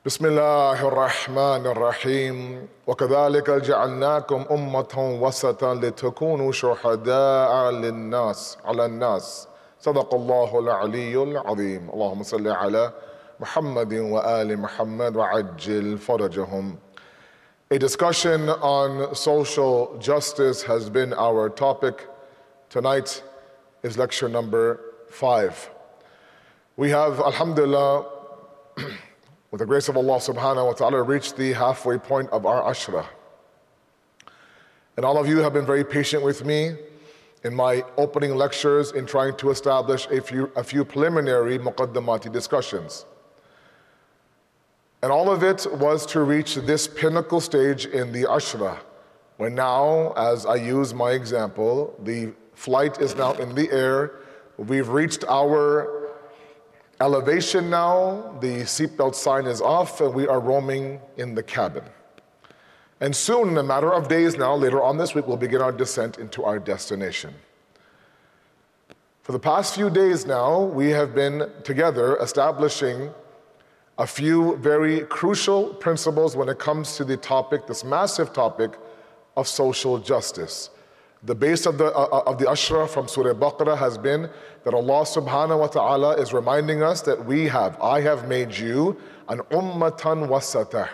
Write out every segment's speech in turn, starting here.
بسم الله الرحمن الرحيم وكذلك جعلناكم أمة وسطا لتكونوا شهداء على الناس صدق الله العلي العظيم اللهم صل على محمد وآل محمد وعجل فرجهم. A discussion on social justice has been our topic. Tonight is lecture number 5. We have, alhamdulillah, with the grace of Allah subhanahu wa ta'ala, reached the halfway point of our Ashra. And all of you have been very patient with me in my opening lectures in trying to establish a few preliminary muqaddamati discussions. And all of it was to reach this pinnacle stage in the Ashra, when now, as I use my example, the flight is now in the air. We've reached our elevation now, the seatbelt sign is off, and we are roaming in the cabin. And soon, in a matter of days now, later on this week, we'll begin our descent into our destination. For the past few days now, we have been together establishing a few very crucial principles when it comes to the topic, this massive topic of social justice. The base of the Ashra from Surah Baqarah has been that Allah subhanahu wa ta'ala is reminding us that I have made you an ummatan wasatah,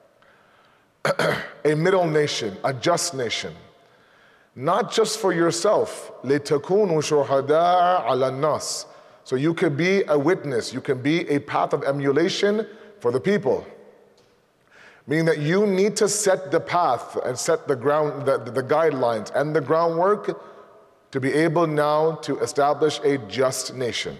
a middle nation, a just nation. Not just for yourself, لِتَكُونُوا شُهَدَاءَ عَلَى النَّاسِ, so you can be a witness, you can be a path of emulation for the people. Meaning that you need to set the path and set the ground, the guidelines and the groundwork to be able now to establish a just nation.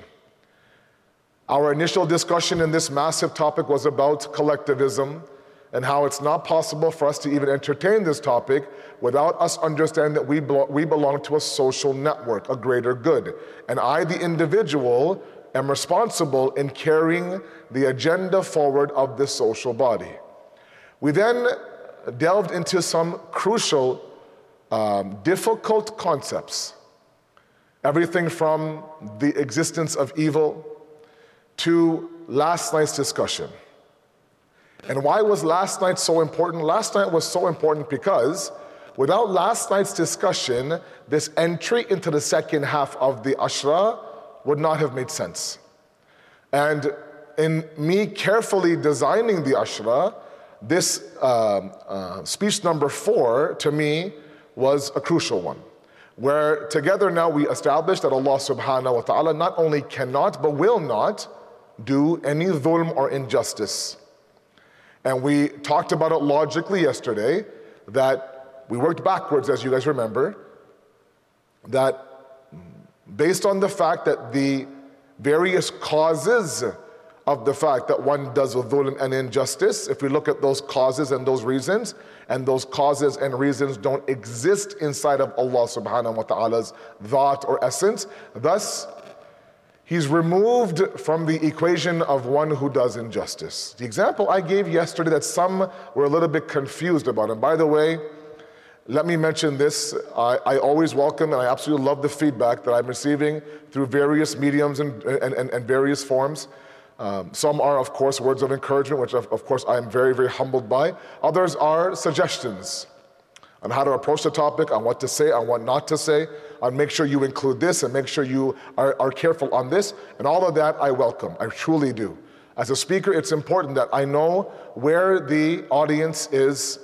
Our initial discussion in this massive topic was about collectivism and how it's not possible for us to even entertain this topic without us understanding that we belong to a social network, a greater good. And I, the individual, am responsible in carrying the agenda forward of this social body. We then delved into some crucial, difficult concepts. Everything from the existence of evil to last night's discussion. And why was last night so important? Last night was so important because without last night's discussion, this entry into the second half of the Ashra would not have made sense. And in me carefully designing the Ashra, this speech number 4 to me was a crucial one, where together now we established that Allah subhanahu wa ta'ala not only cannot but will not do any dhulm or injustice. And we talked about it logically yesterday, that we worked backwards, as you guys remember, that based on the fact that the various causes of the fact that one does dhulm and injustice, if we look at those causes and those reasons don't exist inside of Allah subhanahu wa ta'ala's dhat or essence, thus He's removed from the equation of one who does injustice. The example I gave yesterday that some were a little bit confused about, and by the way, let me mention this, I always welcome and I absolutely love the feedback that I'm receiving through various mediums and various forms. Some are, of course, words of encouragement, which of course I am very, very humbled by. Others are suggestions on how to approach the topic, on what to say, on what not to say, on make sure you include this and make sure you are careful on this. And all of that I welcome, I truly do. As a speaker, it's important that I know where the audience is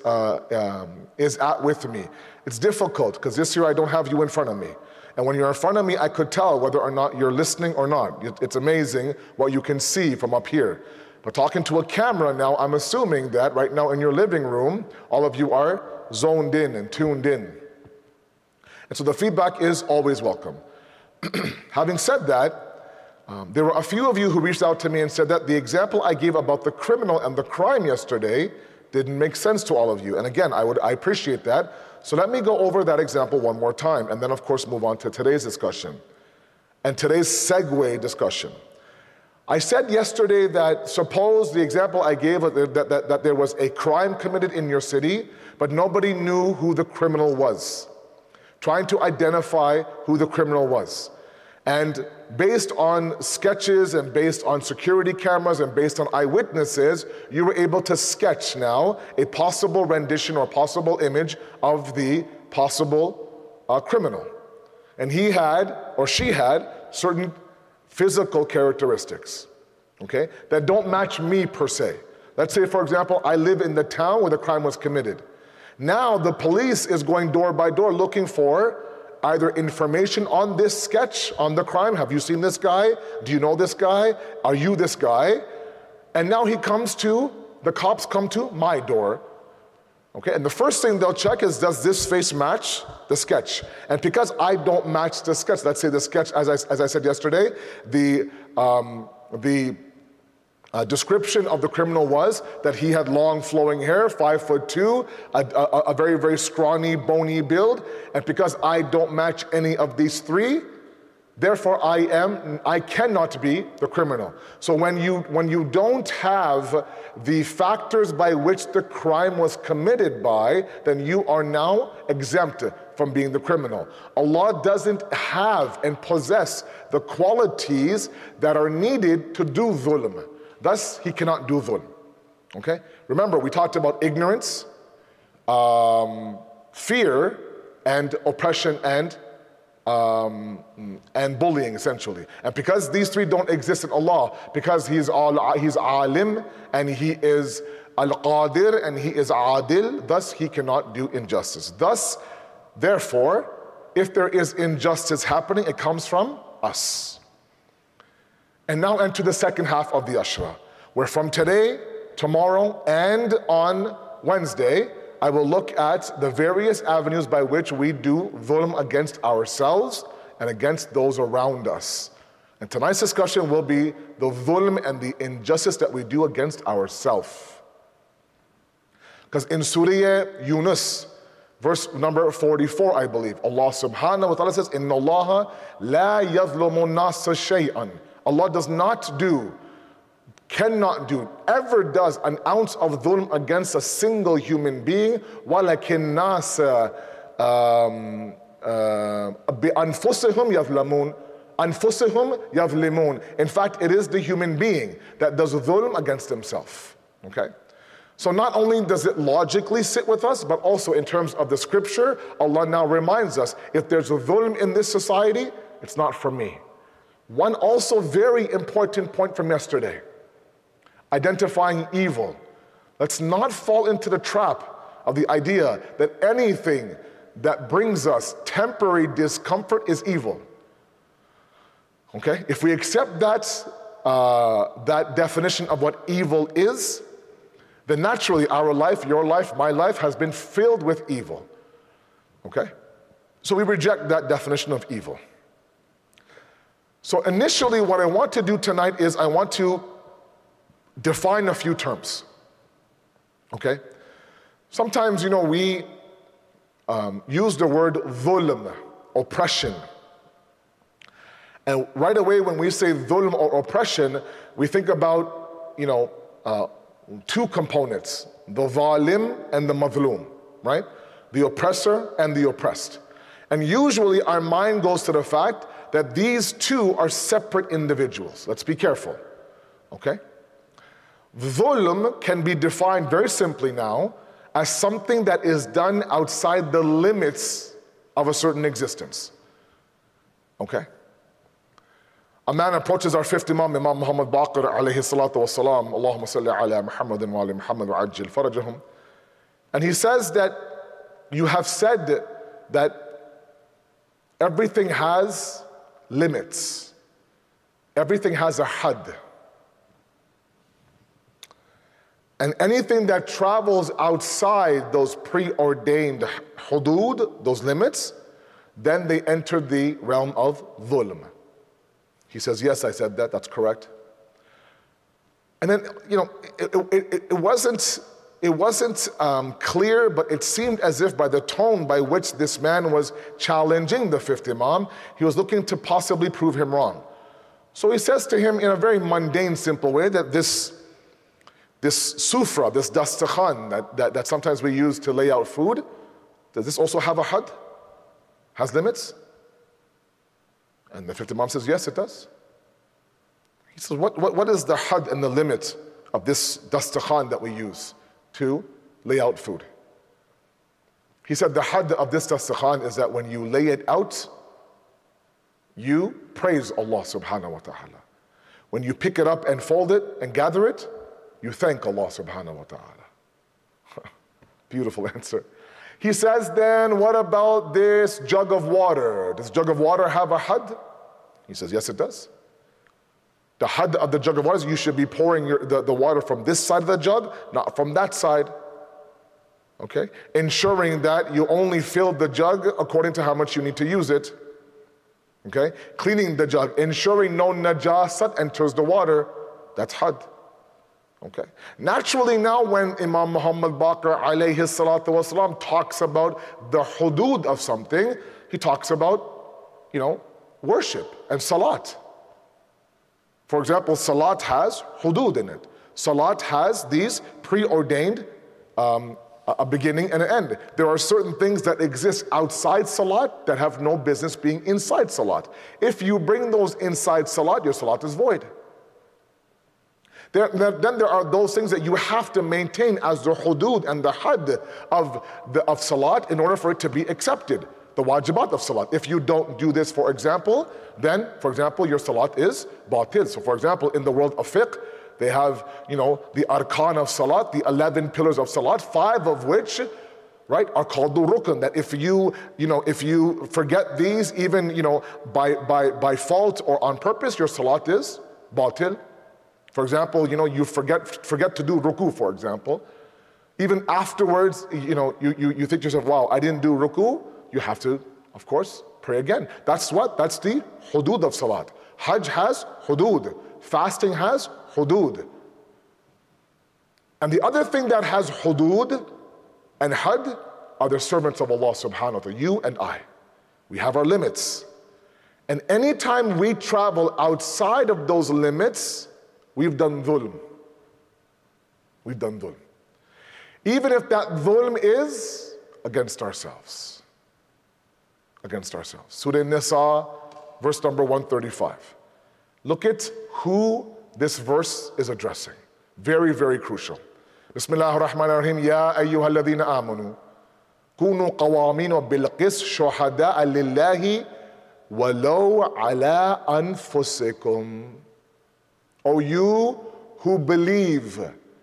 at with me. It's difficult because this year I don't have you in front of me. And when you're in front of me, I could tell whether or not you're listening or not. It's amazing what you can see from up here. But talking to a camera now, I'm assuming that right now in your living room, all of you are zoned in and tuned in. And so the feedback is always welcome. Having said that, there were a few of you who reached out to me and said that the example I gave about the criminal and the crime yesterday didn't make sense to all of you. And again, I appreciate that. So let me go over that example one more time and then of course move on to today's discussion and today's segue discussion. I said yesterday that suppose the example I gave that there was a crime committed in your city, but nobody knew who the criminal was. Trying to identify who the criminal was. And based on sketches and based on security cameras and based on eyewitnesses, you were able to sketch now a possible rendition or possible image of the possible criminal. And he had, or she had, certain physical characteristics, okay, that don't match me per se. Let's say, for example, I live in the town where the crime was committed. Now the police is going door by door looking for either information on this sketch, on the crime. Have you seen this guy? Do you know this guy? Are you this guy? And now the cops come to my door. Okay, and the first thing they'll check is, does this face match the sketch? And because I don't match the sketch, let's say the sketch, as I said yesterday, the description of the criminal was that he had long flowing hair, 5'2", a very, very scrawny, bony build. And because I don't match any of these three, therefore I cannot be the criminal. So when you don't have the factors by which the crime was committed by, then you are now exempt from being the criminal. Allah doesn't have and possess the qualities that are needed to do dhulm. Thus, he cannot do dhulm. Okay? Remember, we talked about ignorance, fear, and oppression and bullying, essentially. And because these three don't exist in Allah, because He's alim and He is al-qadir and He is adil, thus He cannot do injustice. Therefore, if there is injustice happening, it comes from us. And now enter the second half of the Ashra, where from today, tomorrow, and on Wednesday, I will look at the various avenues by which we do dhulm against ourselves and against those around us. And tonight's discussion will be the dhulm and the injustice that we do against ourselves. Because in Surah Yunus, verse number 44, I believe, Allah subhanahu wa ta'ala says, Inna Allah la yadhlumu nasa shay'an. Allah does not do, cannot do, ever does an ounce of dhulm against a single human being. وَلَكِنْ نَاسَ بِأَنفُسِهُمْ يَظْلَمُونَ أَنفُسِهُمْ يَظْلِمُونَ. In fact, it is the human being that does dhulm against himself. Okay? So not only does it logically sit with us, but also in terms of the scripture, Allah now reminds us, if there's a dhulm in this society, it's not for me. One also very important point from yesterday, identifying evil. Let's not fall into the trap of the idea that anything that brings us temporary discomfort is evil. Okay? If we accept that definition of what evil is, then naturally our life, your life, my life has been filled with evil. Okay? So we reject that definition of evil. So initially what I want to do tonight is I want to define a few terms, okay? Sometimes, we use the word dhulm, oppression. And right away when we say dhulm or oppression, we think about, two components, the zalim and the mazlum, right? The oppressor and the oppressed. And usually our mind goes to the fact that these two are separate individuals. Let's be careful, okay? Dhulm can be defined very simply now as something that is done outside the limits of a certain existence, okay? A man approaches our fifth Imam, Imam Muhammad Baqir alayhi salatu wa salam, Allahumma salli ala Muhammadin wa ali Muhammad wa ajil farajahum. And he says that you have said that everything has limits. Everything has a had. And anything that travels outside those preordained hudud, those limits, then they enter the realm of dhulm. He says, yes, I said that, that's correct. And then, it wasn't clear, but it seemed as if by the tone by which this man was challenging the fifth Imam, he was looking to possibly prove him wrong. So he says to him in a very mundane, simple way that this sufra, this dastakhan that sometimes we use to lay out food, does this also have a had? Has limits? And the fifth Imam says, yes, it does. He says, what is the had and the limit of this dastakhan that we use to lay out food? He said the had of this dastakhan is that when you lay it out, you praise Allah subhanahu wa ta'ala. When you pick it up and fold it and gather it, you thank Allah subhanahu wa ta'ala. Beautiful answer. He says then, what about this jug of water? Does jug of water have a had? He says, yes, it does. The had of the jug of water is you should be pouring the water from this side of the jug, not from that side. Okay? Ensuring that you only fill the jug according to how much you need to use it. Okay? Cleaning the jug, ensuring no najasat enters the water. That's had. Okay? Naturally now when Imam Muhammad Baqir alayhi salatu wasalam talks about the hudud of something, he talks about, worship and salat. For example, salat has hudud in it. Salat has these preordained a beginning and an end. There are certain things that exist outside salat that have no business being inside salat. If you bring those inside salat, your salat is void. Then there are those things that you have to maintain as the hudud and the had of salat in order for it to be accepted. The wajibat of salat. If you don't do this, for example, then, your salat is batil. So, for example, in the world of fiqh, they have, the arkan of salat, the 11 pillars of salat, 5 of which, are called the rukn. That if you forget these, even, by fault or on purpose, your salat is batil. For example, you forget to do ruku, for example. Even afterwards, you think to yourself, wow, I didn't do ruku. You have to, of course, pray again. That's the hudud of salat. Hajj has hudud. Fasting has hudud. And the other thing that has hudud and had are the servants of Allah subhanahu wa ta'ala, you and I. We have our limits. And anytime we travel outside of those limits, we've done dhulm. We've done dhulm. Even if that dhulm is against ourselves. Against ourselves. Surah Nisa, verse number 135. Look at who this verse is addressing. Very, very crucial. Bismillah ar-Rahman ar-Rahim. Ya ayyuha alladhina amanu. Kunu qawamina bil-qis shuhada'a lillahi walau ala anfusikum. O you who believe.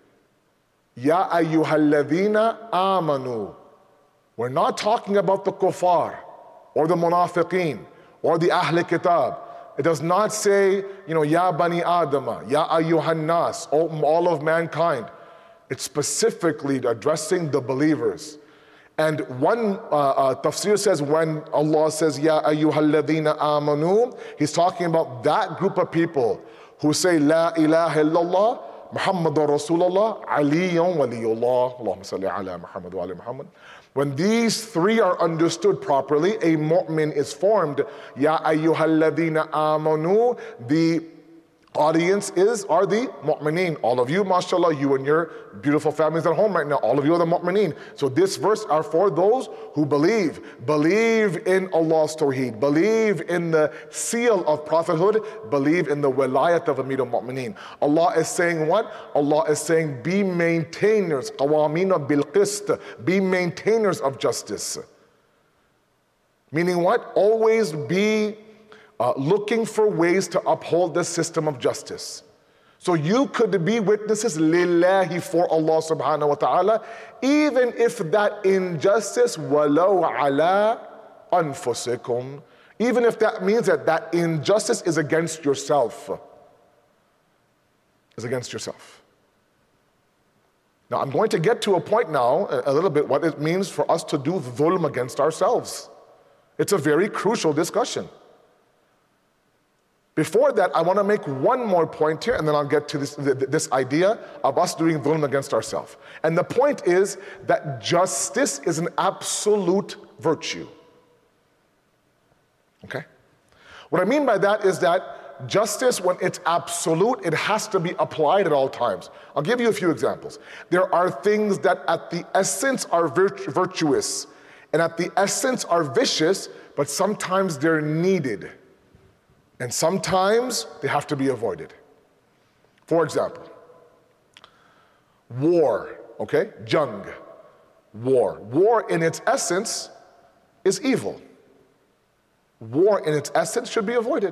Ya ayyuha alladhina amanu. We're not talking about the kuffar or the munafiqeen or the Ahl Kitab. It does not say, Ya Bani Adama, Ya Ayyuhan Nas, all of mankind. It's specifically addressing the believers. And one tafsir says when Allah says, Ya Ayyuhal Ladhina Amanu, He's talking about that group of people who say, La ilaha illallah, Muhammadur Rasulullah, Aliyyun Waliyullah, Allahumma salli ala Muhammad wa ala Muhammad. When these three are understood properly, a mu'min is formed. Ya ayyuhalladhina amanu. The audience are the mu'mineen. All of you, mashallah, you and your beautiful families at home right now, all of you are the mu'mineen. So this verse are for those who believe. Believe in Allah's tawheed. Believe in the seal of prophethood. Believe in the wilayat of Amir al-Mu'mineen. Allah is saying what? Allah is saying be maintainers. Qawamina bil-qist. Be maintainers of justice. Meaning what? Always be looking for ways to uphold the system of justice. So you could be witnesses lillahi for Allah subhanahu wa ta'ala, even if that injustice walau ala anfusikum, even if that means that injustice is against yourself. Is against yourself. Now I'm going to get to a point now, a little bit, what it means for us to do dhulm against ourselves. It's a very crucial discussion. Before that, I want to make one more point here, and then I'll get to this idea of us doing dhulm against ourselves. And the point is that justice is an absolute virtue. Okay? What I mean by that is that justice, when it's absolute, it has to be applied at all times. I'll give you a few examples. There are things that at the essence are virtuous, and at the essence are vicious, but sometimes they're needed. And sometimes they have to be avoided. For example, war, okay? Jung, war. War in its essence is evil. War in its essence should be avoided.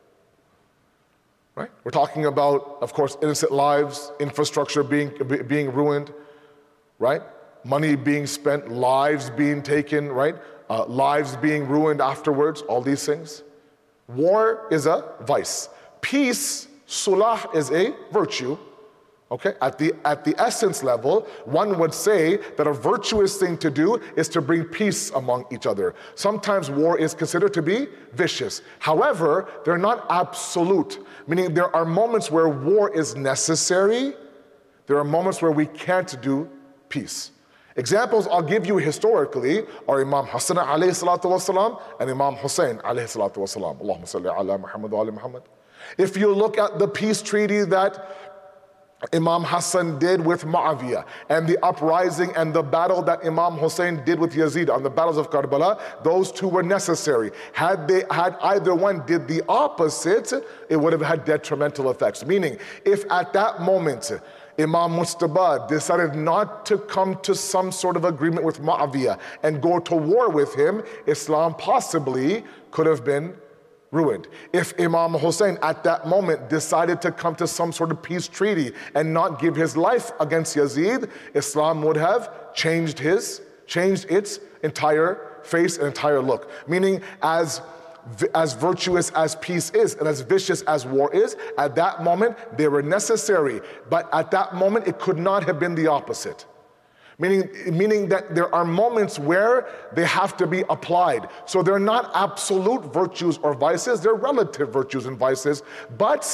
Right? We're talking about, of course, innocent lives, infrastructure being ruined, right? Money being spent, lives being taken, right? Lives being ruined afterwards, all these things. War is a vice. Peace, sulah, is a virtue. Okay, at the essence level, one would say that a virtuous thing to do is to bring peace among each other. Sometimes war is considered to be vicious. However, they're not absolute, meaning there are moments where war is necessary. There are moments where we can't do peace. Examples I'll give you historically are Imam Hassan alayhi salatu wasalam and Imam Hussein alayhi salatu wasalam. Allahumma salli ala Muhammad wa ala Muhammad. If you look at the peace treaty that Imam Hassan did with Muawiyah and the uprising and the battle that Imam Hussein did with Yazid on the battles of Karbala, those two were necessary. Had either one did the opposite, it would have had detrimental effects. Meaning, if at that moment Imam Mujtaba decided not to come to some sort of agreement with Muawiyah and go to war with him, Islam possibly could have been ruined. If Imam Hussein at that moment decided to come to some sort of peace treaty and not give his life against Yazid, Islam would have changed its entire face and entire look. Meaning, as virtuous as peace is and as vicious as war is, at that moment they were necessary. But at that moment it could not have been the opposite. Meaning that there are moments where they have to be applied. So they're not absolute virtues or vices, they're relative virtues and vices. But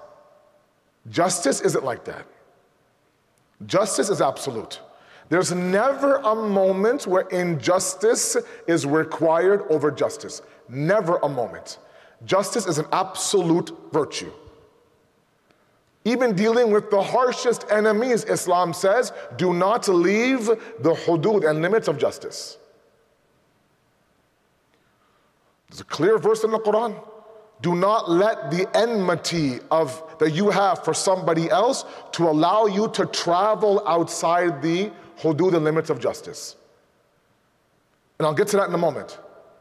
justice isn't like that. Justice is absolute. There's never a moment where injustice is required over justice. Never a moment. Justice is an absolute virtue. Even dealing with the harshest enemies, Islam says, do not leave the hudud and limits of justice. There's a clear verse in the Quran. Do not let the enmity that you have for somebody else to allow you to travel outside the hudud and limits of justice. And I'll get to that in a moment.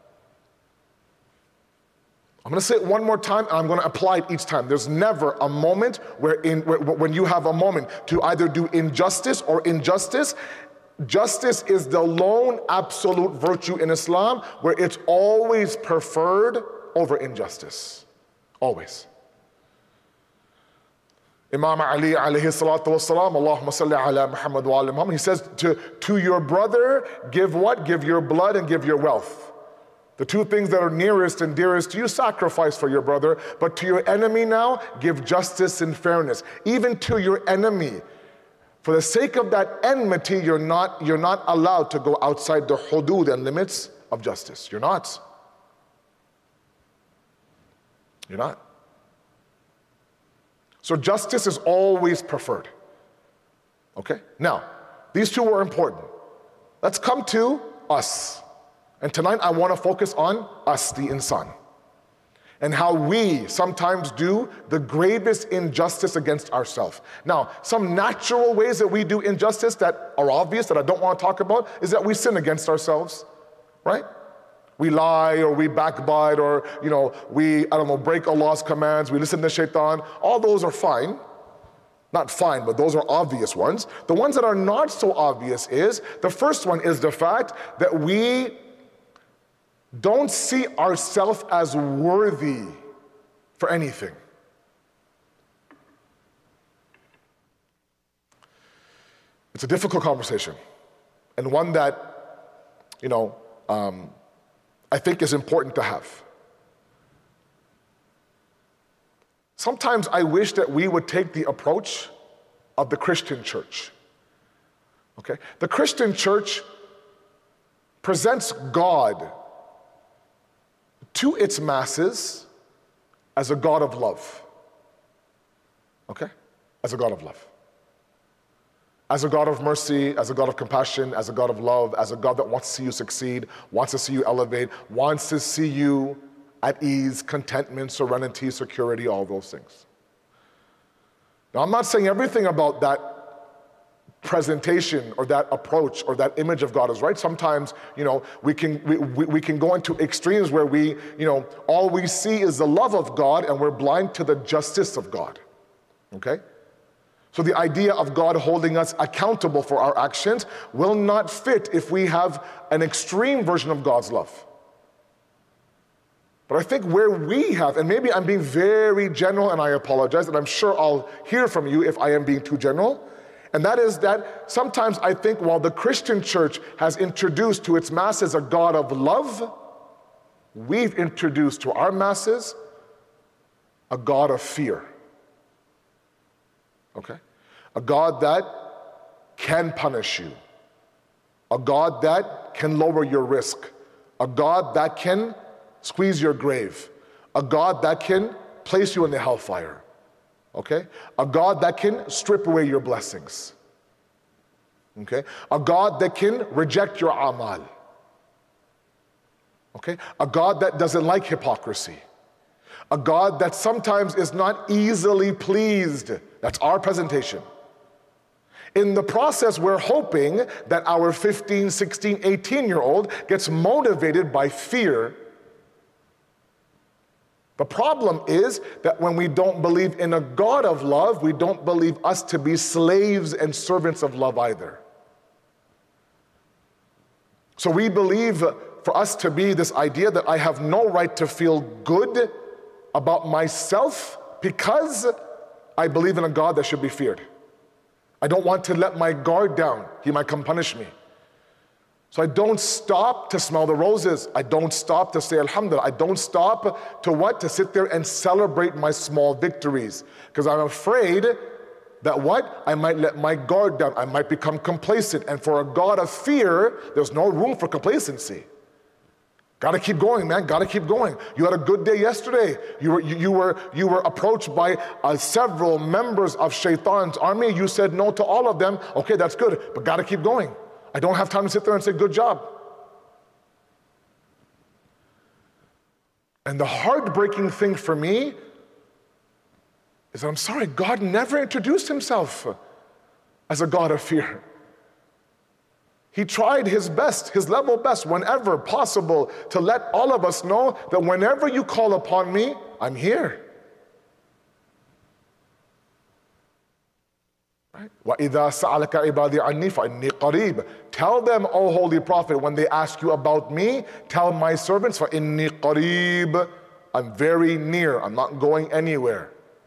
I'm going to say it one more time, and I'm going to apply it each time. There's never a moment when you have a moment to either do injustice or injustice. Justice is the lone absolute virtue in Islam where it's always preferred over injustice. Always. Imam Ali alayhi salatu wasalam, Allahumma salli ala Muhammad wa ala Muhammad, he says to your brother, give what? Give your blood and give your wealth. The two things that are nearest and dearest to you, sacrifice for your brother. But to your enemy now, give justice and fairness. Even to your enemy. For the sake of that enmity, you're not allowed to go outside the hudud and limits of justice. You're not. You're not. So justice is always preferred. Okay? Now, these two are important. Let's come to us. And tonight I want to focus on us, the insan, and how we sometimes do the gravest injustice against ourselves. Now, some natural ways that we do injustice that are obvious that I don't want to talk about is that we sin against ourselves, right? We lie or we backbite or, we break Allah's commands, we listen to shaitan. All those are fine. Not fine, but those are obvious ones. The ones that are not so obvious the first one is the fact that we don't see ourselves as worthy for anything. It's a difficult conversation, and one that, I think is important to have. Sometimes I wish that we would take the approach of the Christian church. Okay? The Christian church presents God to its masses as a God of love. Okay? As a God of love. As a God of mercy, as a God of compassion, as a God of love, as a God that wants to see you succeed, wants to see you elevate, wants to see you at ease, contentment, serenity, security, all those things. Now, I'm not saying everything about that presentation or that approach or that image of God is right. Sometimes, we can go into extremes where all we see is the love of God and we're blind to the justice of God. Okay? So the idea of God holding us accountable for our actions will not fit if we have an extreme version of God's love. But I think where we have, and maybe I'm being very general and I apologize, and I'm sure I'll hear from you if I am being too general, and that is that sometimes I think while the Christian church has introduced to its masses a God of love, we've introduced to our masses a God of fear. Okay? A God that can punish you. A God that can lower your risk. A God that can squeeze your grave. A God that can place you in the hellfire. Okay? A God that can strip away your blessings. Okay? A God that can reject your amal. Okay? A God that doesn't like hypocrisy. A God that sometimes is not easily pleased. That's our presentation. In the process, we're hoping that our 15, 16, 18-year-old gets motivated by fear. The problem is that when we don't believe in a God of love, we don't believe us to be slaves and servants of love either. So we believe for us to be this idea that I have no right to feel good about myself because I believe in a God that should be feared. I don't want to let my guard down. He might come punish me. So I don't stop to smell the roses. I don't stop to say alhamdulillah. I don't stop to what? To sit there and celebrate my small victories. Because I'm afraid that what? I might let my guard down. I might become complacent. And for a God of fear, there's no room for complacency. Gotta keep going, man. Gotta keep going. You had a good day yesterday. You were approached by several members of Shaitan's army. You said no to all of them. Okay, that's good, but gotta keep going. I don't have time to sit there and say good job. And the heartbreaking thing for me is that I'm sorry, God never introduced himself as a God of fear. He tried his best, his level best, whenever possible, to let all of us know that whenever you call upon me, I'm here. Right? وَإِذَا سَأَلَكَ عِبَادِي عَنِّي فَإِنِّي قَرِيبٌ. Tell them, O Holy Prophet, when they ask you about me, tell my servants, فَإِنِّي قَرِيبٌ. I'm very near, I'm not going anywhere.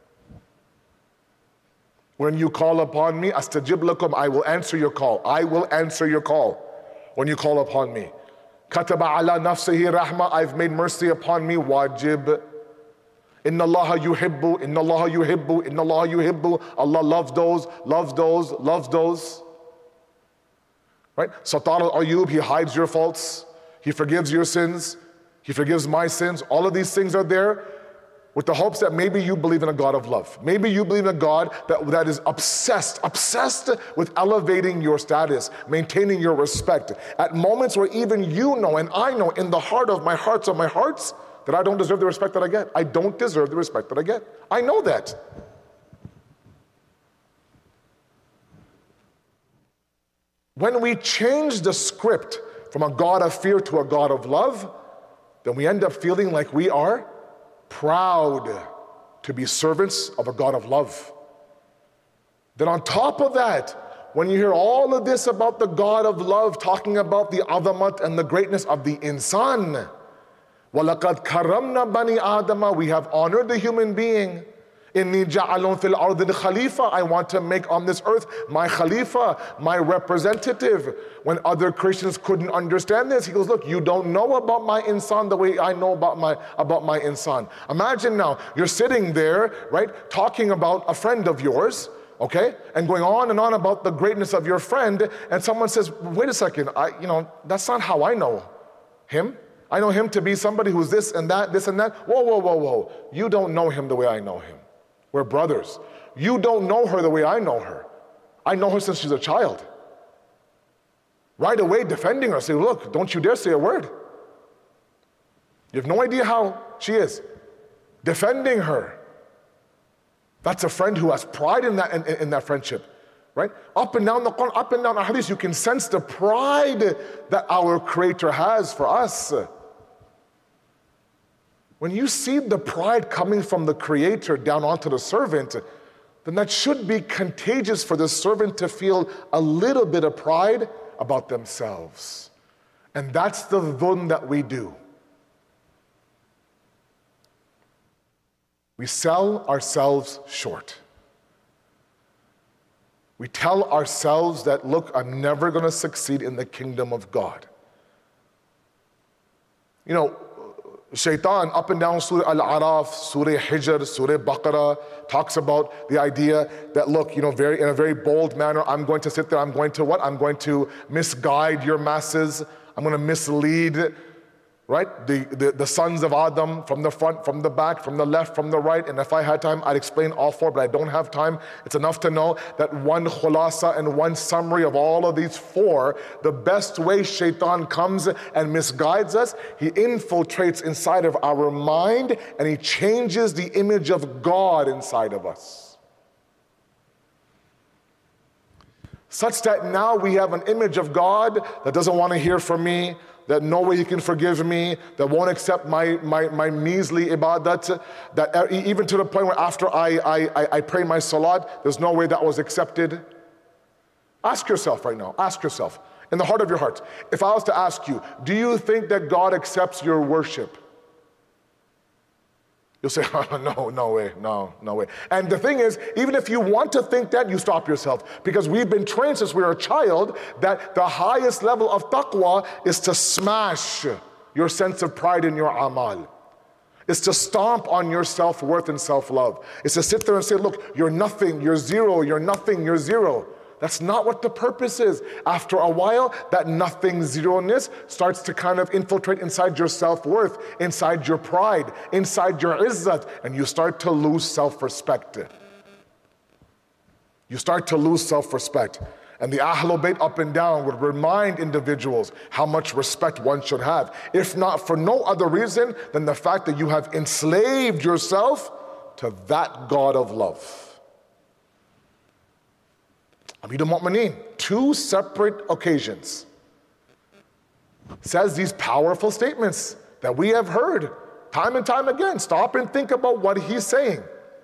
When you call upon me, astajib lakum, I will answer your call. I will answer your call when you call upon me. Kataba ala nafsihi rahma, I've made mercy upon me, wajib. Inna Allah yuhibbu, inna Allah yuhibbu, inna Allah yuhibbu. Allah loves those, loves those, loves those. Right? Satar al-Ayub, he hides your faults. He forgives your sins. He forgives my sins. All of these things are there with the hopes that maybe you believe in a God of love. Maybe you believe in a God that is obsessed with elevating your status, maintaining your respect. At moments where even you know and I know in the heart of my hearts that I don't deserve the respect that I get. I don't deserve the respect that I get. I know that. When we change the script from a God of fear to a God of love, then we end up feeling like we are proud to be servants of a God of love. Then on top of that, when you hear all of this about the God of love, talking about the azamat and the greatness of the insan, وَلَقَدْ كَرَّمْنَا بَنِي آدَمَ, we have honored the human being. إِنِّي جَعَلٌ فِي الْأَرْضِ khalifa, I want to make on this earth my khalifa, my representative. When other Christians couldn't understand this, he goes, look, you don't know about my insan the way I know about my insan. Imagine now, you're sitting there, right, talking about a friend of yours, okay, and going on and on about the greatness of your friend, and someone says, wait a second, that's not how I know him. I know him to be somebody who's this and that, this and that. Whoa. You don't know him the way I know him. We're brothers. You don't know her the way I know her. I know her since she's a child. Right away defending her, say, look, don't you dare say a word. You have no idea how she is. Defending her. That's a friend who has pride in that friendship, right? Up and down the Quran, up and down the Hadith, you can sense the pride that our Creator has for us. When you see the pride coming from the Creator down onto the servant, then that should be contagious for the servant to feel a little bit of pride about themselves. And that's the dhulm that we do. We sell ourselves short. We tell ourselves that, look, I'm never going to succeed in the kingdom of God. You know, Shaitan, up and down Surah Al-Araf, Surah Hijr, Surah Baqarah, talks about the idea that, look, you know, in a very bold manner, I'm going to sit there, I'm going to what? I'm going to misguide your masses. I'm going to mislead, right? The sons of Adam from the front, from the back, from the left, from the right. And if I had time, I'd explain all four, but I don't have time. It's enough to know that one khulasa and one summary of all of these four, the best way Shaitan comes and misguides us, he infiltrates inside of our mind and he changes the image of God inside of us. Such that now we have an image of God that doesn't want to hear from me, that no way he can forgive me, that won't accept my measly ibadat, that even to the point where after I pray my salat, there's no way that was accepted. Ask yourself right now, ask yourself, in the heart of your heart, if I was to ask you, do you think that God accepts your worship? You'll say, oh, no way, no way. And the thing is, even if you want to think that, you stop yourself. Because we've been trained since we were a child that the highest level of taqwa is to smash your sense of pride in your amal. It's to stomp on your self-worth and self-love. It's to sit there and say, look, you're nothing, you're zero, you're nothing, you're zero. That's not what the purpose is. After a while, that nothing zero-ness starts to kind of infiltrate inside your self-worth, inside your pride, inside your izzat, and you start to lose self-respect. You start to lose self-respect. And the Ahlul Bayt up and down would remind individuals how much respect one should have, if not for no other reason than the fact that you have enslaved yourself to that God of love. Amirul Mu'mineen, two separate occasions, says these powerful statements that we have heard time and time again. Stop and think about what he's saying.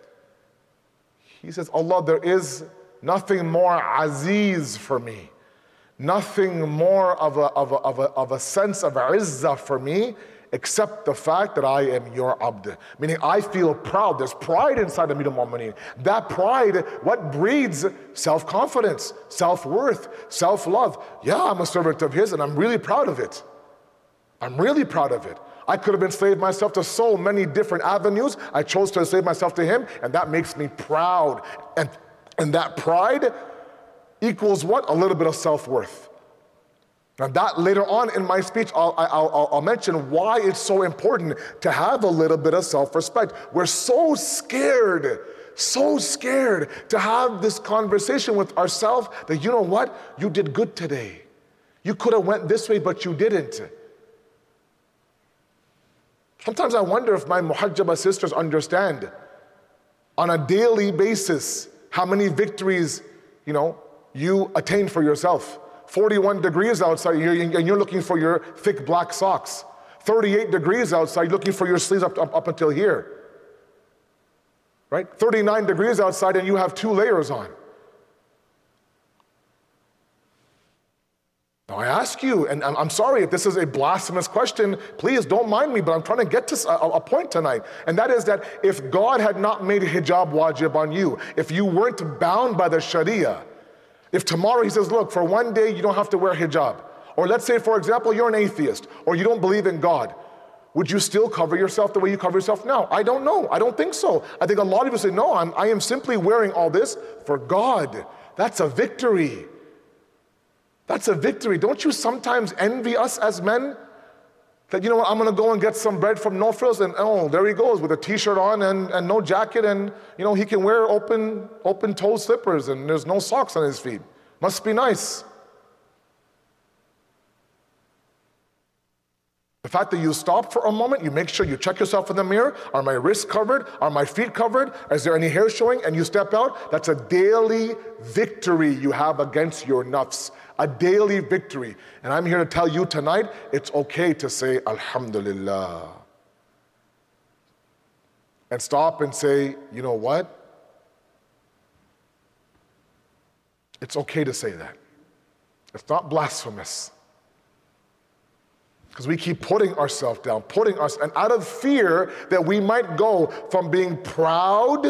He says, Allah, there is nothing more aziz for me, nothing more of a sense of izzah for me, except the fact that I am your abd. Meaning I feel proud. There's pride inside of Amirul Mu'mineen. That pride, what breeds self-confidence, self-worth, self-love. Yeah, I'm a servant of his and I'm really proud of it. I'm really proud of it. I could have enslaved myself to so many different avenues. I chose to enslave myself to him, and that makes me proud. And that pride equals what? A little bit of self-worth. Now that later on in my speech, I'll mention why it's so important to have a little bit of self-respect. We're so scared to have this conversation with ourselves that, you know what, you did good today. You could have went this way, but you didn't. Sometimes I wonder if my muhajjaba sisters understand on a daily basis how many victories, you attain for yourself. 41 degrees outside, and you're looking for your thick black socks. 38 degrees outside, looking for your sleeves up until here. Right? 39 degrees outside, and you have 2 layers on. Now I ask you, and I'm sorry if this is a blasphemous question, please don't mind me, but I'm trying to get to a point tonight. And that is that if God had not made hijab wajib on you, if you weren't bound by the Sharia, if tomorrow he says, look, for one day you don't have to wear hijab, or let's say, for example, you're an atheist, or you don't believe in God, would you still cover yourself the way you cover yourself now? I don't know. I don't think so. I think a lot of you say, no, I am simply wearing all this for God. That's a victory. That's a victory. Don't you sometimes envy us as men? That, you know what, I'm gonna go and get some bread from No Frills, and oh, there he goes with a t-shirt on and no jacket, and he can wear open toe slippers and there's no socks on his feet. Must be nice. The fact that you stop for a moment, you make sure you check yourself in the mirror. Are my wrists covered? Are my feet covered? Is there any hair showing? And you step out. That's a daily victory you have against your nafs. A daily victory. And I'm here to tell you tonight, it's okay to say, Alhamdulillah. And stop and say, you know what? It's okay to say that. It's not blasphemous. Because we keep putting ourselves down, and out of fear that we might go from being proud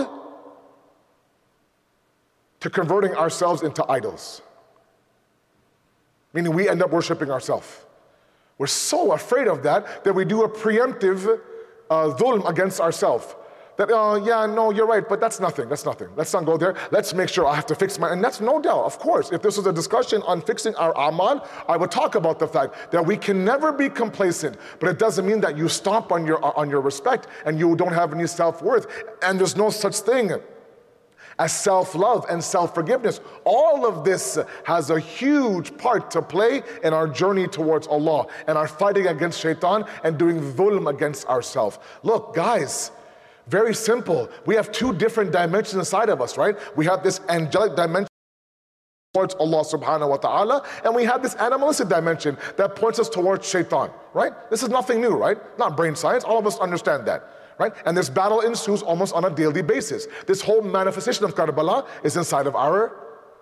to converting ourselves into idols. Meaning we end up worshiping ourselves. We're so afraid of that we do a preemptive dhulm against ourselves. That, yeah, no, you're right, but that's nothing. Let's not go there. Let's make sure I have to fix and that's no doubt, of course. If this was a discussion on fixing our amal, I would talk about the fact that we can never be complacent, but it doesn't mean that you stomp on your respect and you don't have any self-worth. And there's no such thing as self-love and self-forgiveness. All of this has a huge part to play in our journey towards Allah and our fighting against shaitan and doing dhulm against ourselves. Look, guys, very simple. We have two different dimensions inside of us, right? We have this angelic dimension towards Allah subhanahu wa ta'ala, and we have this animalistic dimension that points us towards shaitan, right? This is nothing new, right? Not brain science, all of us understand that, right? And this battle ensues almost on a daily basis. This whole manifestation of Karbala is inside of our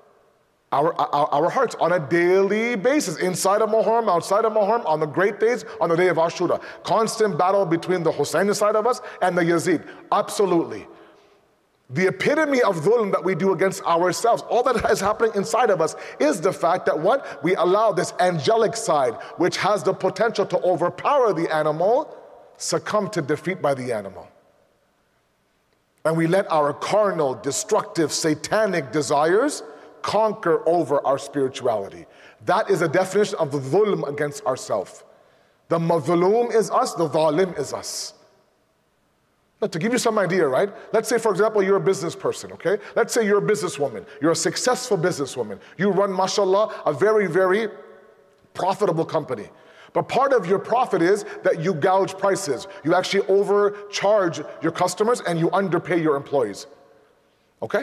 hearts on a daily basis, inside of Muharram, outside of Muharram, on the great days, on the day of Ashura. Constant battle between the Hussein inside of us and the Yazid. Absolutely. The epitome of dhulm that we do against ourselves, all that is happening inside of us is the fact that what? We allow this angelic side, which has the potential to overpower the animal, succumb to defeat by the animal. And we let our carnal, destructive, satanic desires conquer over our spirituality. That is a definition of the dhulm against ourselves. The mazlum is us, the zalim is us. Now, to give you some idea, right? Let's say, for example, you're a business person, okay? Let's say you're a businesswoman. You're a successful businesswoman. You run, mashallah, a very, very profitable company. But part of your profit is that you gouge prices. You actually overcharge your customers and you underpay your employees, okay?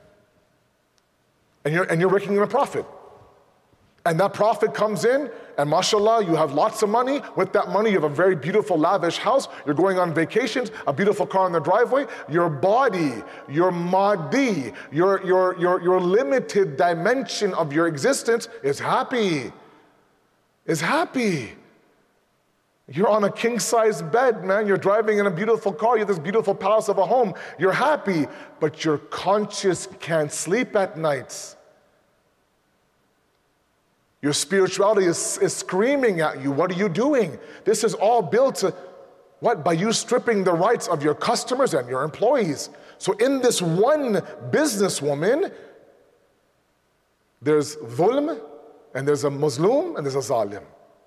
And you're raking in a profit. And that profit comes in, and mashallah, you have lots of money. With that money, you have a very beautiful, lavish house. You're going on vacations, a beautiful car in the driveway. Your body, your madi, your limited dimension of your existence is happy. You're on a king-size bed, man. You're driving in a beautiful car. You have this beautiful palace of a home. You're happy, but your conscience can't sleep at nights. Your spirituality is screaming at you. What are you doing? This is all built what? By you stripping the rights of your customers and your employees. So in this one businesswoman, there's dhulm, and there's a mazlum, and there's a zalim.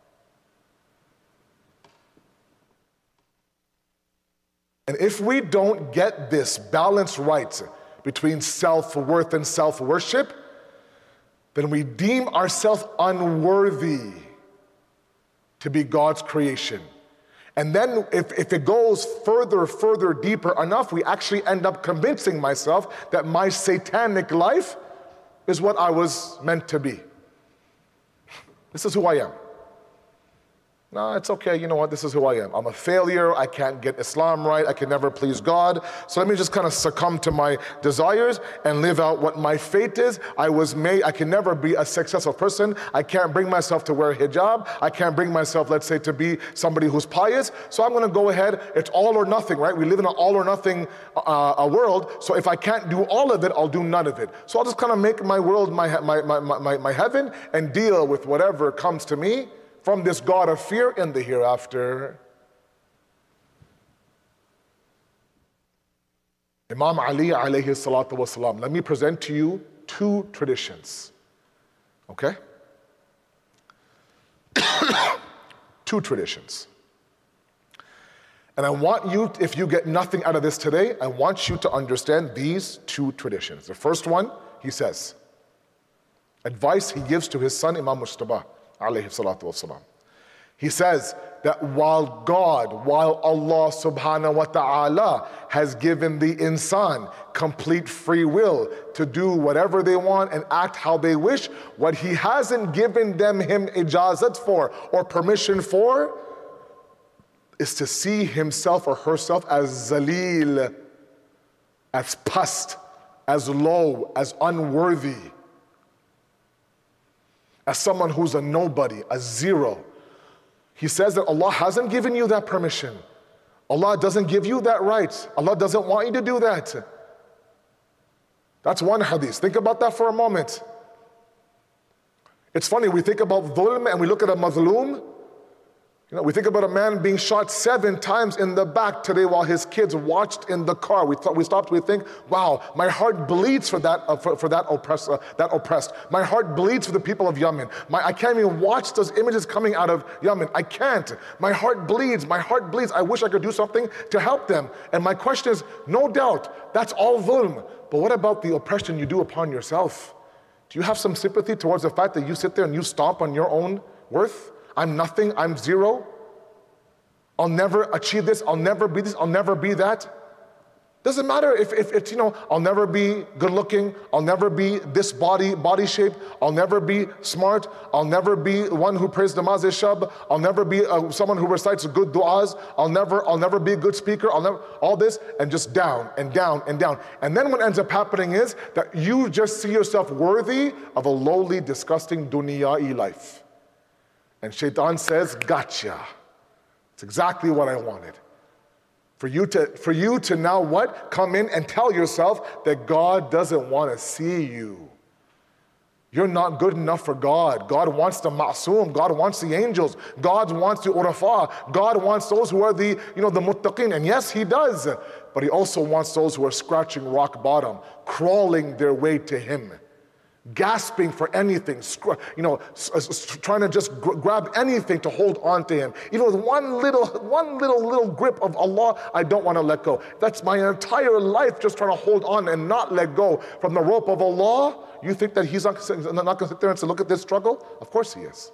And if we don't get this balance right between self-worth and self-worship, then we deem ourselves unworthy to be God's creation. And then if it goes further deeper enough, we actually end up convincing myself that my satanic life is what I was meant to be. This is who I am. No, it's okay, you know what, this is who I am. I'm a failure, I can't get Islam right, I can never please God. So let me just kind of succumb to my desires and live out what my fate is. I was made, I can never be a successful person. I can't bring myself to wear hijab. I can't bring myself, let's say, to be somebody who's pious. So I'm gonna go ahead, it's all or nothing, right? We live in an all or nothing world. So if I can't do all of it, I'll do none of it. So I'll just kind of make my world my heaven and deal with whatever comes to me from this God of fear in the hereafter. Imam Ali alayhi salatu wasalam, let me present to you two traditions, okay? Two traditions. And I want you, if you get nothing out of this today, I want you to understand these two traditions. The first one, he says, advice he gives to his son, Imam Mujtaba, alayhi salatu wasalam. He says that while Allah subhanahu wa ta'ala has given the insan complete free will to do whatever they want and act how they wish, what He hasn't given him ijazat for or permission for is to see himself or herself as zalil, as past, as low, as unworthy, as someone who's a nobody, a zero. He says that Allah hasn't given you that permission. Allah doesn't give you that right. Allah doesn't want you to do that. That's one hadith. Think about that for a moment. It's funny, we think about dhulm and we look at a mazloom. We think about a man being shot 7 times in the back today while his kids watched in the car. We stopped, we think, wow, my heart bleeds for that oppressed. My heart bleeds for the people of Yemen. I can't even watch those images coming out of Yemen. I can't. My heart bleeds. I wish I could do something to help them. And my question is, no doubt, that's all dhulm. But what about the oppression you do upon yourself? Do you have some sympathy towards the fact that you sit there and you stomp on your own worth? I'm nothing, I'm zero. I'll never achieve this, I'll never be this, I'll never be that. Doesn't matter if it's, I'll never be good looking, I'll never be this body shape, I'll never be smart, I'll never be one who prays namaz shab, I'll never be someone who recites good du'as, I'll never be a good speaker, all this, and just down and down and down. And then what ends up happening is that you just see yourself worthy of a lowly, disgusting dunyai life. And Shaitan says, gotcha. It's exactly what I wanted. For you to now what? Come in and tell yourself that God doesn't want to see you. You're not good enough for God. God wants the ma'soom. God wants the angels. God wants the urafa. God wants those who are the muttaqin. And yes, He does. But He also wants those who are scratching rock bottom, crawling their way to Him, gasping for anything, trying to just grab anything to hold on to Him. Even with one little grip of Allah, I don't want to let go. That's my entire life, just trying to hold on and not let go from the rope of Allah. You think that He's not going to sit there and say, look at this struggle? Of course He is.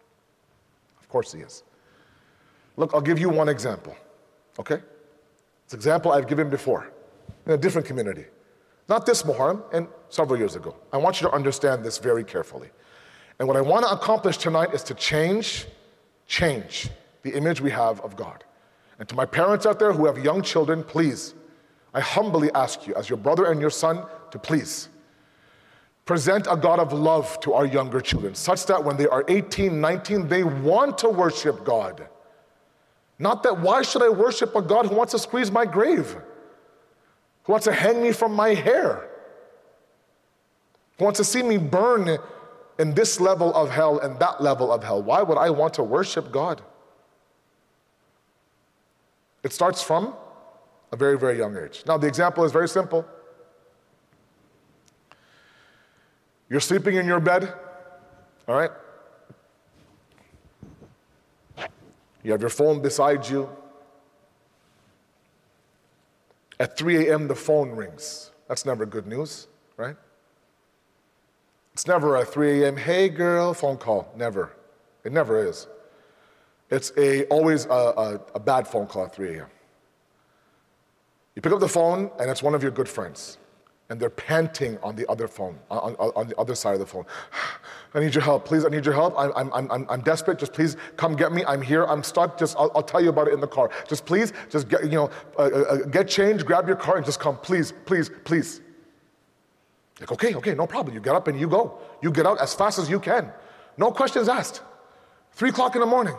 Of course He is. Look, I'll give you one example, okay? It's an example I've given before in a different community. Not this Muharram, and several years ago. I want you to understand this very carefully. And what I want to accomplish tonight is to change the image we have of God. And to my parents out there who have young children, please, I humbly ask you, as your brother and your son, to please present a God of love to our younger children, such that when they are 18, 19, they want to worship God. Not that, why should I worship a God who wants to squeeze my grave? Who wants to hang me from my hair? Who wants to see me burn in this level of hell and that level of hell? Why would I want to worship God? It starts from a very, very young age. Now, the example is very simple. You're sleeping in your bed, all right? You have your phone beside you. At 3 a.m., the phone rings. That's never good news, right? It's never at 3 a.m., hey girl, phone call. Never. It never is. It's always a bad phone call at 3 a.m. You pick up the phone, and it's one of your good friends. And they're panting on the other phone, on the other side of the phone. I need your help, please. I need your help. I'm desperate. Just please come get me. I'm here. I'm stuck. I'll tell you about it in the car. Just please, just get change, grab your car, and just come. Please, please, please. Like, okay, no problem. You get up and you go. You get out as fast as you can. No questions asked. 3 o'clock in the morning.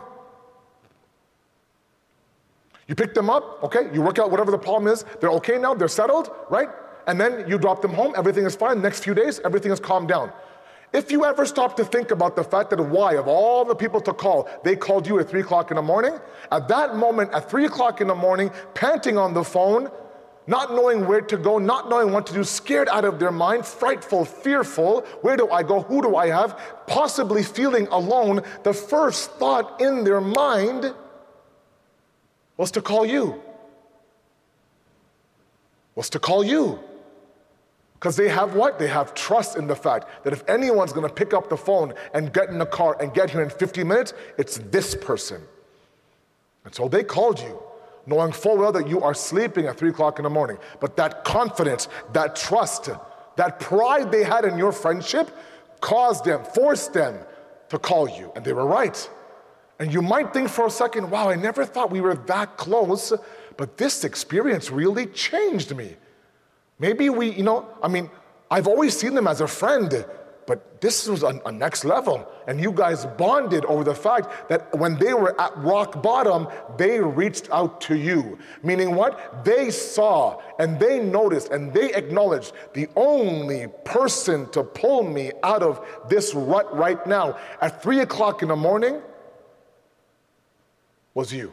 You pick them up, okay? You work out whatever the problem is. They're okay now. They're settled, right? And then you drop them home, everything is fine. Next few days, everything is calmed down. If you ever stop to think about the fact that why, of all the people to call, they called you at 3 o'clock in the morning, at that moment, at 3 o'clock in the morning, panting on the phone, not knowing where to go, not knowing what to do, scared out of their mind, frightful, fearful, where do I go, who do I have, possibly feeling alone, the first thought in their mind was to call you. Was to call you. Because they have what? They have trust in the fact that if anyone's going to pick up the phone and get in the car and get here in 50 minutes, it's this person. And so they called you, knowing full well that you are sleeping at 3 o'clock in the morning. But that confidence, that trust, that pride they had in your friendship caused them, forced them to call you. And they were right. And you might think for a second, wow, I never thought we were that close, but this experience really changed me. Maybe I've always seen them as a friend, but this was a next level. And you guys bonded over the fact that when they were at rock bottom, they reached out to you. Meaning what? They saw and they noticed and they acknowledged the only person to pull me out of this rut right now at 3 o'clock in the morning was you.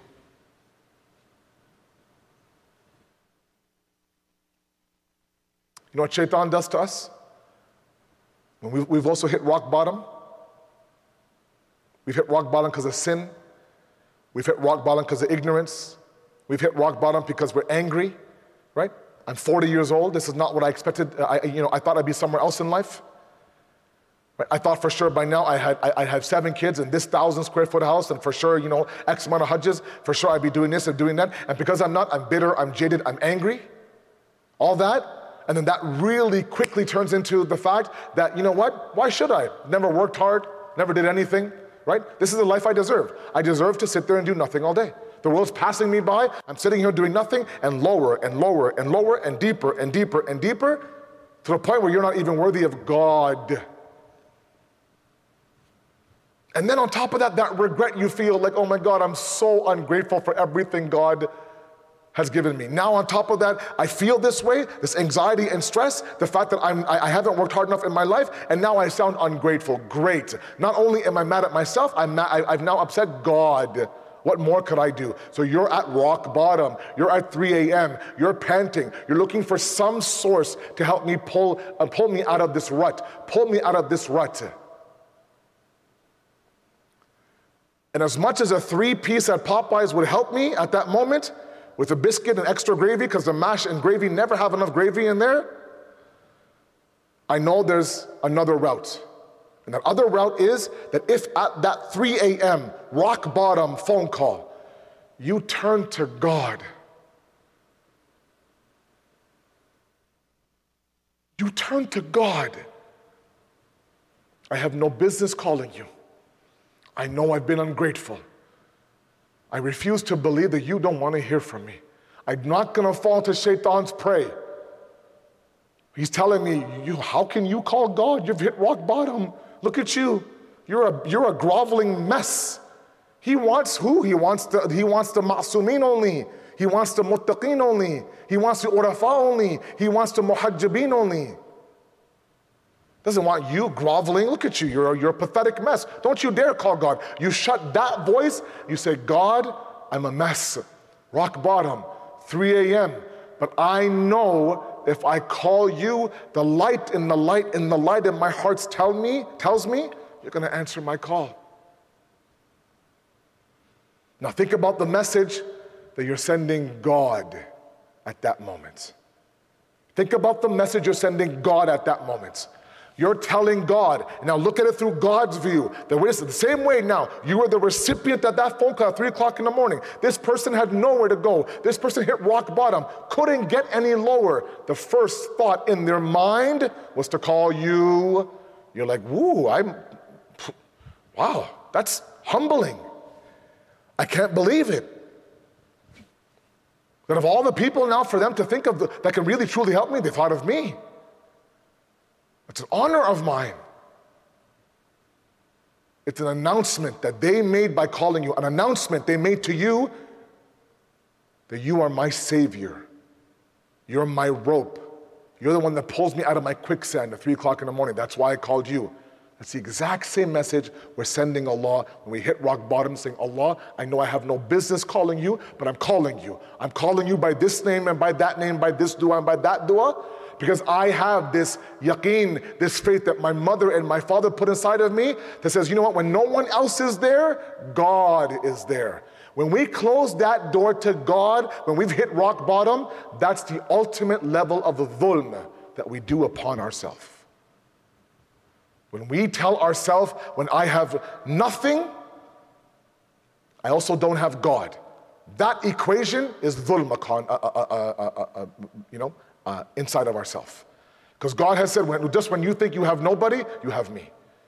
You know what Shaitan does to us? When we've also hit rock bottom. We've hit rock bottom because of sin. We've hit rock bottom because of ignorance. We've hit rock bottom because we're angry, right? I'm 40 years old. This is not what I expected. I thought I'd be somewhere else in life. Right? I thought for sure by now I have 7 kids in this 1,000 square foot house, and for sure, X amount of hajjs. For sure I'd be doing this and doing that. And because I'm not, I'm bitter, I'm jaded, I'm angry. All that. And then that really quickly turns into the fact that, you know what? Why should I? Never worked hard, never did anything, right? This is the life I deserve. I deserve to sit there and do nothing all day. The world's passing me by. I'm sitting here doing nothing, and lower and lower and lower and deeper and deeper and deeper to the point where you're not even worthy of God. And then on top of that, that regret you feel like, oh my God, I'm so ungrateful for everything God has given me. Now on top of that, I feel this way, this anxiety and stress, the fact that I haven't worked hard enough in my life, and now I sound ungrateful. Great. Not only am I mad at myself, I've now upset God. What more could I do? So you're at rock bottom. You're at 3 a.m. You're panting. You're looking for some source to help me pull me out of this rut. Pull me out of this rut. And as much as a 3-piece at Popeyes would help me at that moment, with a biscuit and extra gravy, because the mash and gravy never have enough gravy in there, I know there's another route. And that other route is that if at that 3 a.m. rock bottom phone call, you turn to God, you turn to God. I have no business calling you. I know I've been ungrateful. I refuse to believe that you don't want to hear from me. I'm not going to fall to Shaitan's prey. He's telling me, how can you call God? You've hit rock bottom. Look at you. You're a groveling mess. He wants who? He wants the ma'sumin only. He wants the muttaqin only. He wants the urafa only. He wants the muhajjabin only. Doesn't want you groveling. Look at you. You're a pathetic mess. Don't you dare call God. You shut that voice. You say, God, I'm a mess. Rock bottom, 3 a.m. But I know if I call you, the light in my heart tells me, you're going to answer my call. Now think about the message that you're sending God at that moment. Think about the message you're sending God at that moment. You're telling God, now look at it through God's view. The same way now, you were the recipient of that phone call at 3 o'clock in the morning. This person had nowhere to go. This person hit rock bottom, couldn't get any lower. The first thought in their mind was to call you. You're like, wow, that's humbling. I can't believe it. That of all the people now for them to think of that can really truly help me, they thought of me. It's an honor of mine. It's an announcement that they made by calling you, an announcement they made to you that you are my savior. You're my rope. You're the one that pulls me out of my quicksand at 3 o'clock in the morning. That's why I called you. That's the exact same message we're sending Allah when we hit rock bottom, saying, Allah, I know I have no business calling you, but I'm calling you. I'm calling you by this name and by that name, by this dua and by that dua, because I have this yaqeen, this faith that my mother and my father put inside of me that says, you know what, when no one else is there, God is there. When we close that door to God, when we've hit rock bottom, that's the ultimate level of dhulm. that we do upon ourselves. When we tell ourselves, when I have nothing, I also don't have God. That equation is dhulm inside of ourselves. Because God has said, just when you think you have nobody, you have me.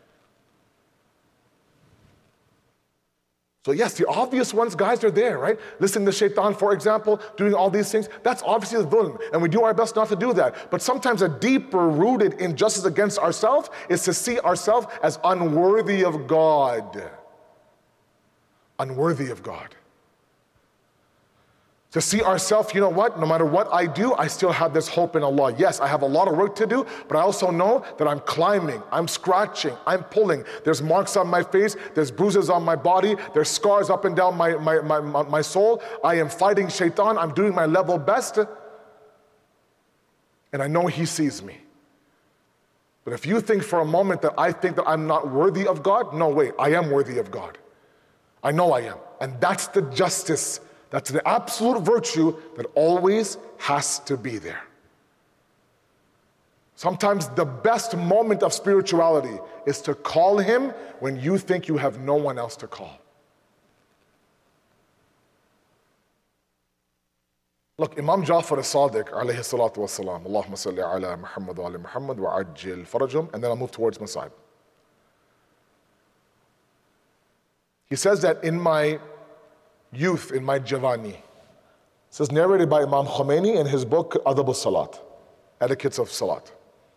So yes, the obvious ones, guys, are there, right? Listening to shaitan, for example, doing all these things, that's obviously the dhulm, and we do our best not to do that. But sometimes a deeper rooted injustice against ourselves is to see ourselves as unworthy of God. Unworthy of God. To see ourselves, you know what, no matter what I do, I still have this hope in Allah. Yes, I have a lot of work to do, but I also know that I'm climbing, I'm scratching, I'm pulling. There's marks on my face, there's bruises on my body, there's scars up and down my soul. I am fighting shaitan, I'm doing my level best, and I know he sees me. But if you think for a moment that I think that I'm not worthy of God, no way, I am worthy of God. I know I am, and that's the justice. That's the absolute virtue that always has to be there. Sometimes the best moment of spirituality is to call him when you think you have no one else to call. Look, Imam Ja'far as-Sadiq, alayhi salatu wasalam, Allahumma salli ala Muhammad wa ala Muhammad wa ajil farajum, and then I'll move towards Masa'ib. He says that in my youth, in my Javani. This is narrated by Imam Khomeini in his book Adab al-Salat, Etiquettes of Salat.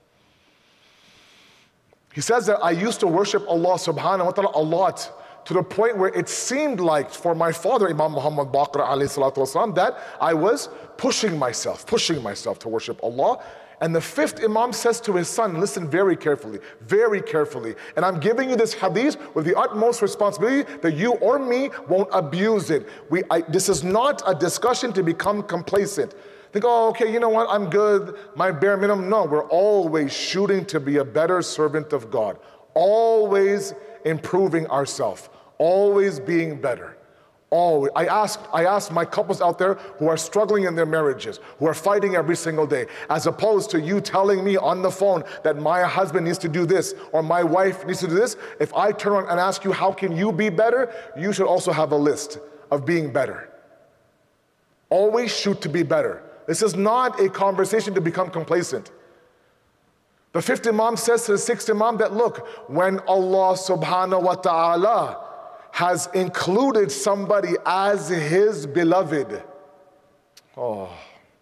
He says that I used to worship Allah subhanahu wa ta'ala a lot, to the point where it seemed like for my father, Imam Muhammad Baqir alayhi salatu wasalam, that I was pushing myself to worship Allah. And the fifth Imam says to his son, listen very carefully, and I'm giving you this hadith with the utmost responsibility that you or me won't abuse it. This is not a discussion to become complacent. Think, oh, okay, you know what, I'm good, my bare minimum. No, we're always shooting to be a better servant of God, always improving ourselves, always being better. Oh, I ask my couples out there who are struggling in their marriages, who are fighting every single day, as opposed to you telling me on the phone that my husband needs to do this or my wife needs to do this. If I turn around and ask you, how can you be better? You should also have a list of being better. Always shoot to be better. This is not a conversation to become complacent. The fifth Imam says to the sixth Imam that, look, when Allah subhanahu wa ta'ala has included somebody as his beloved. Oh.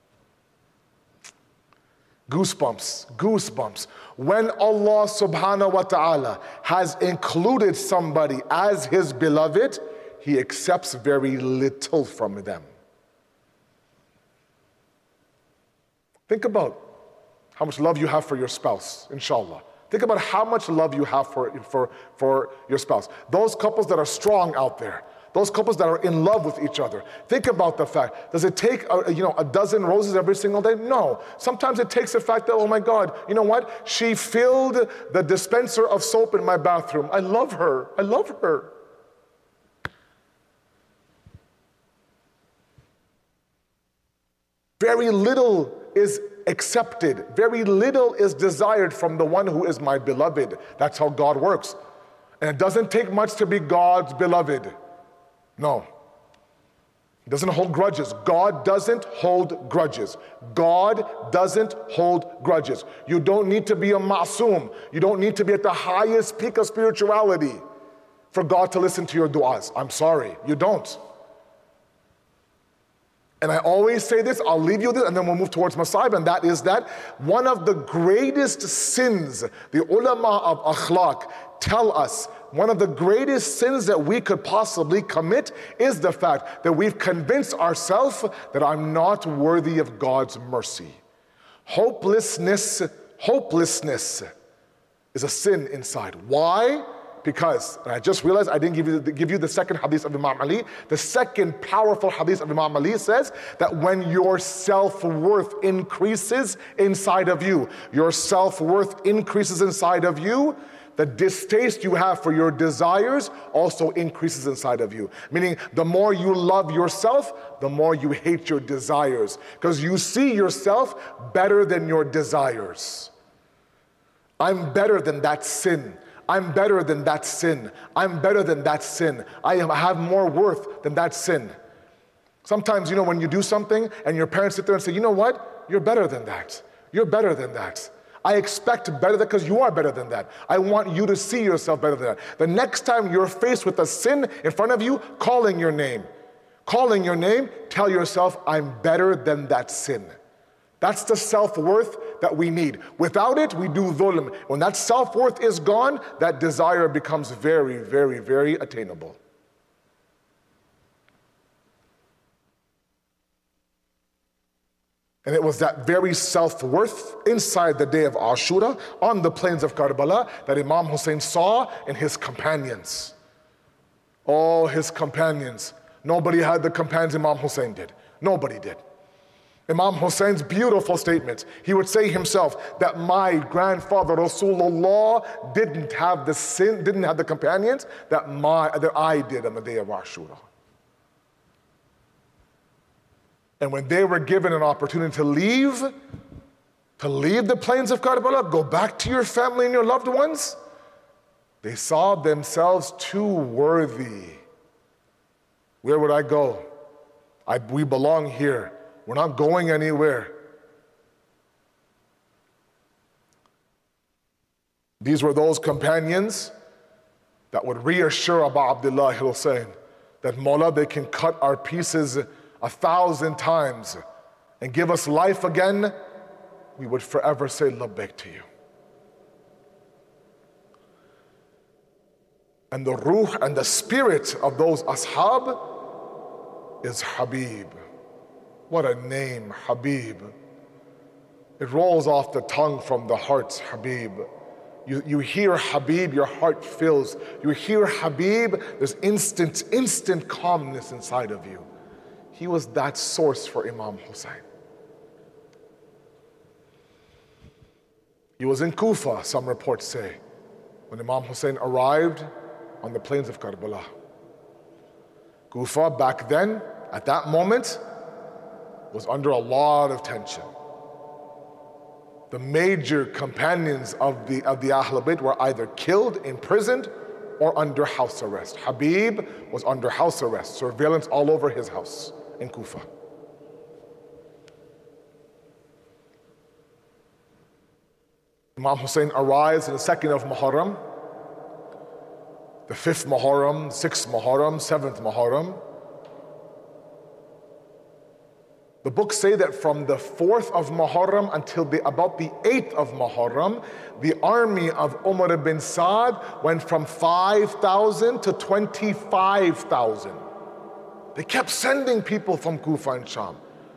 Goosebumps. When Allah subhanahu wa ta'ala has included somebody as his beloved, he accepts very little from them. Think about how much love you have for your spouse, inshallah. Think about how much love you have for your spouse. Those couples that are strong out there, those couples that are in love with each other. Think about the fact, does it take a dozen roses every single day? No. Sometimes it takes the fact that, oh my God, you know what? She filled the dispenser of soap in my bathroom. I love her. Very little is accepted. Very little is desired from the one who is my beloved. That's how God works. And it doesn't take much to be God's beloved. No. He doesn't hold grudges. God doesn't hold grudges. God doesn't hold grudges. You don't need to be a ma'soom. You don't need to be at the highest peak of spirituality for God to listen to your du'as. I'm sorry, you don't. And I always say this, I'll leave you with this, and then we'll move towards Masa'ib, and that is that one of the greatest sins, the ulama of akhlaq tell us, one of the greatest sins that we could possibly commit is the fact that we've convinced ourselves that I'm not worthy of God's mercy. Hopelessness is a sin inside. Why? Because, and I just realized I didn't give you the second hadith of Imam Ali. The second powerful hadith of Imam Ali says that when your self-worth increases inside of you, the distaste you have for your desires also increases inside of you. Meaning, the more you love yourself, the more you hate your desires. Because you see yourself better than your desires. I'm better than that sin. I'm better than that sin. I'm better than that sin. I have more worth than that sin. Sometimes, when you do something and your parents sit there and say, you know what? You're better than that. You're better than that. I expect better than, because you are better than that. I want you to see yourself better than that. The next time you're faced with a sin in front of you, calling your name, tell yourself, I'm better than that sin. That's the self-worth that we need. Without it, we do dhulm. When that self-worth is gone, that desire becomes very, very, very attainable. And it was that very self-worth inside the day of Ashura on the plains of Karbala that Imam Hussein saw in his companions. All his companions. Nobody had the companions Imam Hussein did. Nobody did. Imam Hussein's beautiful statement. He would say himself that my grandfather Rasulullah didn't have the companions that I did on the day of Ashura. And when they were given an opportunity to leave the plains of Karbala, go back to your family and your loved ones, they saw themselves too worthy. Where would I go? We belong here. We're not going anywhere. These were those companions that would reassure Abu Abdullah Hussein that Mawla, they can cut our pieces 1,000 times and give us life again. We would forever say labbaik to you. And the ruh and the spirit of those ashab is Habib. What a name, Habib. It rolls off the tongue from the heart, Habib. You hear Habib, your heart fills. You hear Habib, there's instant calmness inside of you. He was that source for Imam Hussein. He was in Kufa, some reports say, when Imam Hussein arrived on the plains of Karbala. Kufa back then, at that moment, was under a lot of tension. The major companions of the Ahlul Bayt were either killed, imprisoned, or under house arrest. Habib was under house arrest, surveillance all over his house in Kufa. Imam Hussein arrives in the 2nd of Muharram, the 5th Muharram, 6th Muharram, 7th Muharram. The books say that from the 4th of Muharram until about the 8th of Muharram, the army of Umar ibn Saad went from 5,000 to 25,000. They kept sending people from Kufa and Sham.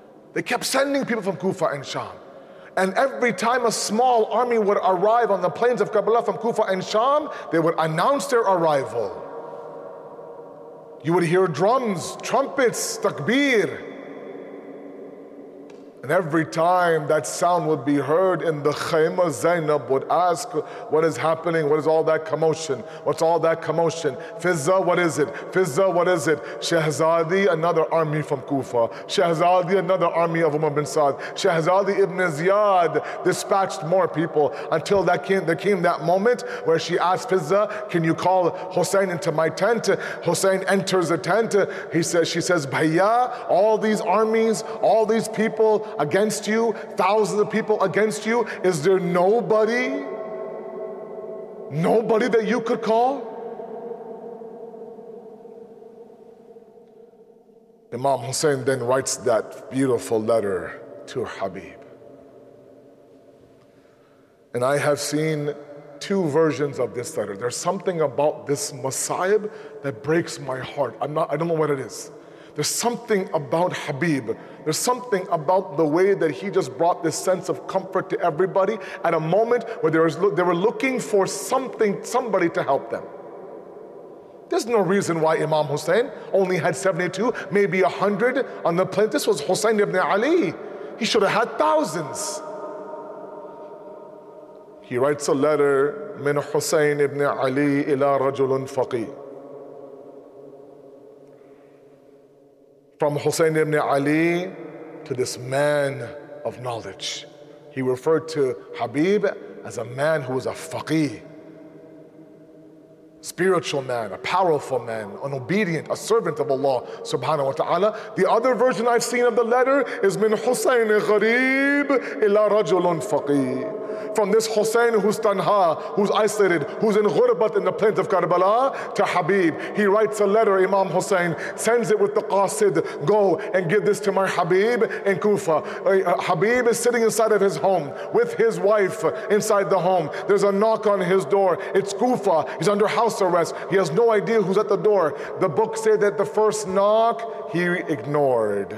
And every time a small army would arrive on the plains of Karbala from Kufa and Sham, they would announce their arrival. You would hear drums, trumpets, takbir. And every time that sound would be heard in the Khayma, Zainab would ask, what is happening? What is all that commotion? What's all that commotion? Fizza, what is it? Fizza, what is it? Shahzadi, another army from Kufa. Shahzadi, another army of Umar bin Saad. Shahzadi ibn Ziyad dispatched more people until there came that moment where she asked Fizza, can you call Hussein into my tent? Hussein enters the tent. She says, Bhaiya, all these armies, all these people against you, thousands of people against you, is there nobody that you could call? Imam Hussein then writes that beautiful letter to Habib. And I have seen 2 versions of this letter. There's something about this Masayib that breaks my heart. I don't know what it is. There's something about Habib. There's something about the way that he just brought this sense of comfort to everybody at a moment where they were looking for somebody to help them. There's no reason why Imam Hussein only had 72, maybe 100 on the plain. This was Hussein ibn Ali. He should have had thousands. He writes a letter, من حسين ibn Ali إلى رجل فقيه. From Hussein ibn Ali to this man of knowledge. He referred to Habib as a man who was a faqih, spiritual man, a powerful man, an obedient, a servant of Allah subhanahu wa ta'ala. The other version I've seen of the letter is min Hussein gharib ila rajulun faqih. From this Hussein who's tanha, who's isolated, who's in ghurbat in the plains of Karbala, to Habib. He writes a letter, Imam Hussein, sends it with the qasid, go and give this to my Habib in Kufa. Habib is sitting inside of his home with his wife inside the home. There's a knock on his door. It's Kufa. He's under house arrest. He has no idea who's at the door. The book said that the first knock he ignored.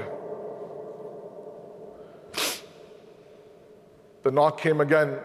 The knock came again.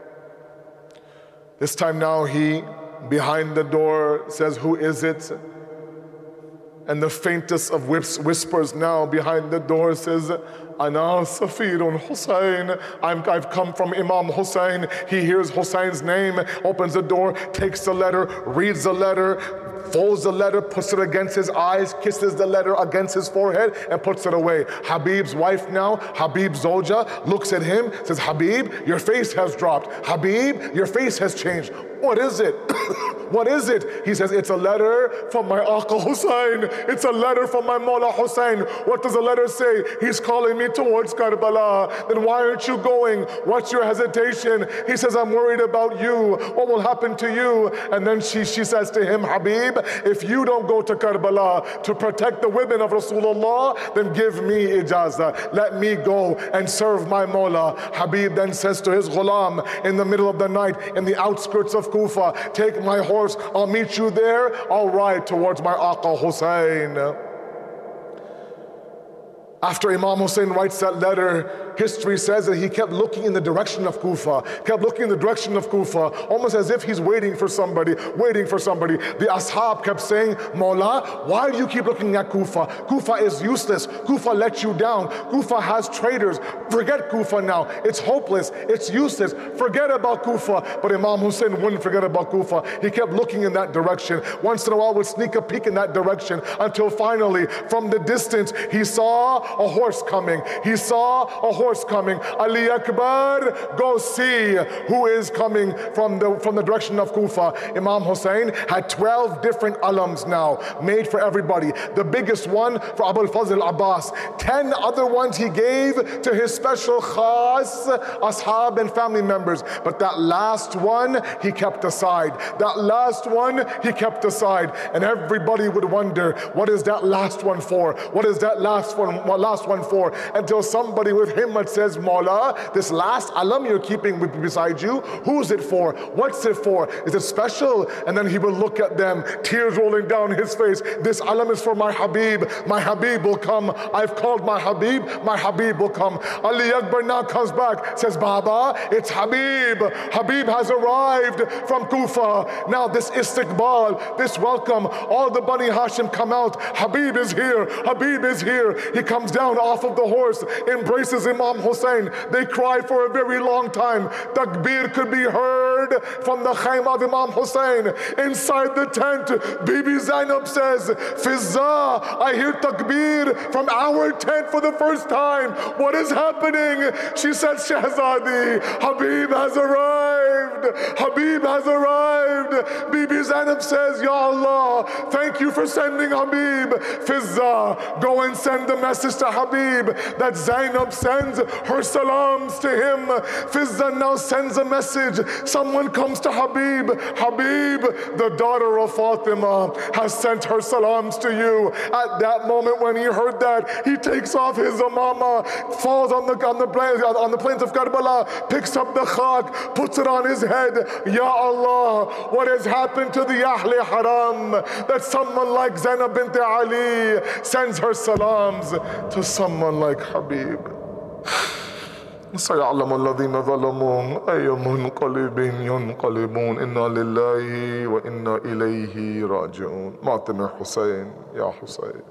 This time now he, behind the door, says, who is it? And the faintest of whispers now behind the door says, Ana Safirun Hussein. I've come from Imam Hussein. He hears Hussein's name, opens the door, takes the letter, reads the letter, folds the letter, puts it against his eyes, kisses the letter against his forehead, and puts it away. Habib's wife now, Habib Zoja, looks at him, says, Habib, your face has dropped. Habib, your face has changed. What is it? What is it? He says, it's a letter from my Aqa Hussein. It's a letter from my Mawla Hussein. What does the letter say? He's calling me towards Karbala. Then why aren't you going? What's your hesitation? He says, I'm worried about you. What will happen to you? And then she says to him, Habib, if you don't go to Karbala to protect the women of Rasulullah, then give me ijazah. Let me go and serve my Mawla. Habib then says to his ghulam in the middle of the night, in the outskirts of Kufa, take my horse, I'll meet you there, I'll ride towards my Aqa Hussein. After Imam Hussein writes that letter, history says that he kept looking in the direction of Kufa, kept looking in the direction of Kufa, almost as if he's waiting for somebody, waiting for somebody. The ashab kept saying, Mawla, why do you keep looking at Kufa? Kufa is useless. Kufa let you down. Kufa has traitors. Forget Kufa now. It's hopeless. It's useless. Forget about Kufa. But Imam Hussein wouldn't forget about Kufa. He kept looking in that direction. Once in a while would sneak a peek in that direction until finally, from the distance, he saw a horse coming. He saw a horse coming. Ali Akbar, go see who is coming from the direction of Kufa. Imam Hussein had 12 different alams now made for everybody. The biggest one for Abu al-Fazl Abbas. 10 other ones he gave to his special khas, ashab and family members. But that last one he kept aside. That last one he kept aside. And everybody would wonder, what is that last one for? What is that last one for? Until somebody with himmat says, Mawla, this last alam you're keeping beside you, who's it for? What's it for? Is it special? And then he will look at them, tears rolling down his face. This alam is for my Habib. My Habib will come. I've called my Habib will come. Ali Akbar now comes back, says, Baba, it's Habib. Habib has arrived from Kufa. Now this istiqbal, this welcome, all the Bani Hashim come out. Habib is here. Habib is here. He comes down off of the horse, embraces Imam Hussein. They cry for a very long time. Takbir could be heard from the khayma of Imam Hussein. Inside the tent, Bibi Zainab says, Fizza, I hear takbir from our tent for the first time. What is happening? She said, Shahzadi, Habib has arrived. Habib has arrived. Bibi Zainab says, Ya Allah, thank you for sending Habib. Fizza, go and send the message to Habib that Zainab sends her salams to him. Fizza now sends a message. Someone comes to Habib. Habib, the daughter of Fatima, has sent her salams to you. At that moment when he heard that, he takes off his amama, falls on the plains of Karbala, picks up the khak, puts it on his head. Ya Allah, what has happened to the Ahle Haram that someone like Zainab bint Ali sends her salams to someone like Habib? سيعلم الذين ظلموا أي منقلب ينقلبون إنا لله وإنا إليه راجعون. ماتم حسين يا حسين.